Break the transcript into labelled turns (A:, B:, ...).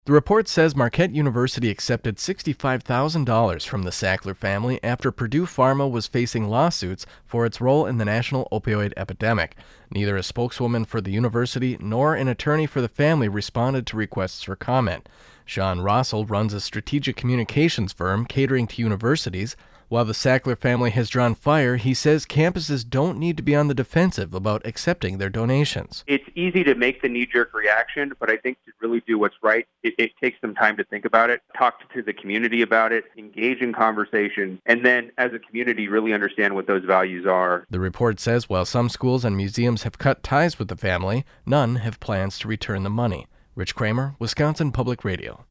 A: The report says Marquette University accepted $65,000 from the Sackler family after Purdue Pharma was facing lawsuits for its role in the national opioid epidemic. Neither a spokeswoman for the university nor an attorney for the family responded to requests for comment. Sean Rossell runs a strategic communications firm catering to universities. While the Sackler family has drawn fire, he says campuses don't need to be on the defensive about accepting their donations.
B: It's easy to make the knee-jerk reaction, but I think to really do what's right, it takes some time to think about it, talk to the community about it, engage in conversation, and then as a community really understand what those values are.
A: The report says while some schools and museums have cut ties with the family, none have plans to return the money. Rich Kramer, Wisconsin Public Radio.